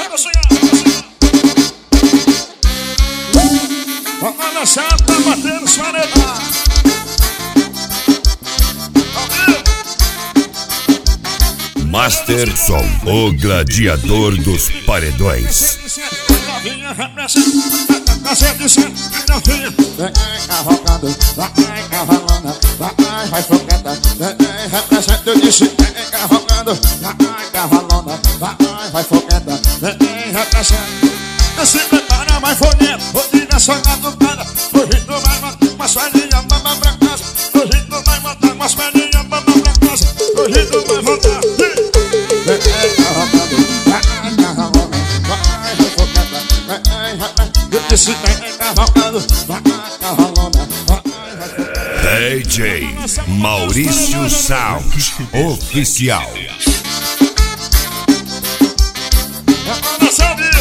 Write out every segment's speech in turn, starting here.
Olha só, tá batendo os paredões. Master Som, o gladiador dos paredões. Novinha representa, novinha. Vem cavalgando, vai cavalona, vai fogueta. Vem representa, eu disse, vem cavalgando, vai cavalona, vai fogueta. Vem representa, se prepara, vai fogueta. Hoje na sua catucada, hoje tu vai matar umas velhinhas, mamãe pra casa. Hoje tu vai matar umas velhinhas, mamãe pra casa. Hoje tu vai voltar. Vem cavalgando, vai cavalona, vai fogueta. Eu disse, vem cavalgando, vai cavalona, vai fogueta. DJ Maurício Sound Oficial. Olha só, viu?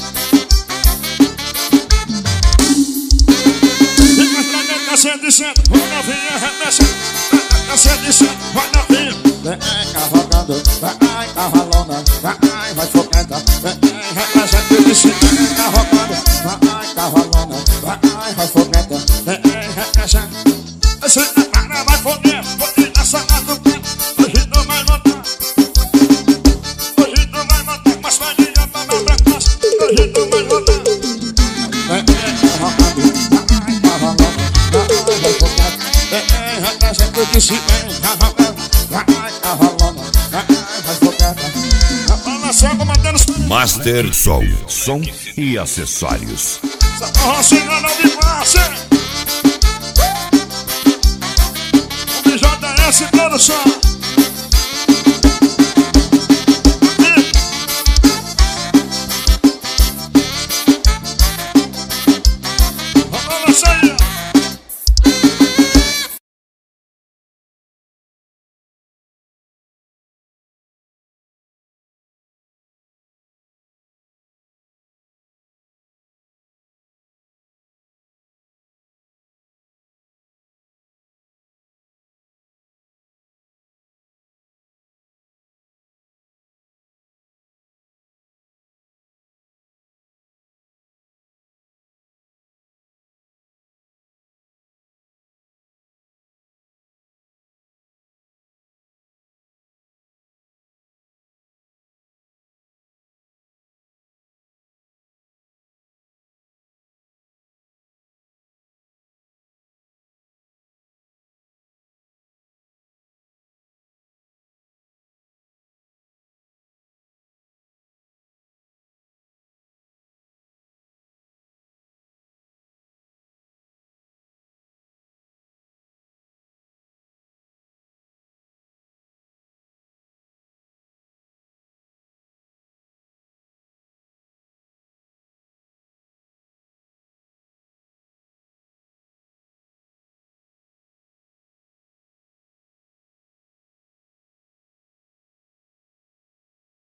Fica estragando, cacete de centro. Vai novinha, representa. Cacete de centro, vai novinha. Vem cavalgando, vai cavalona, vai fogueta. Vem representa, eu disse, vem cavalgando, vai cavalona, vai fogueta. Vem representa. Se prepara, vai fogueta. Hoje na sua catucada, hoje tu vai montar. Hoje tu vai montar umas velhinhas, mamãe pra casa. Hoje tu vai montar. Vem cavalgando, vai cavalona, vai fogueta. Vem representa, eu disse, vem cavalgando, vai cavalona, vai fogueta. Olha só, comandando os Master Som, som e acessórios. essa carrocinha não me passa. O BJS Produção.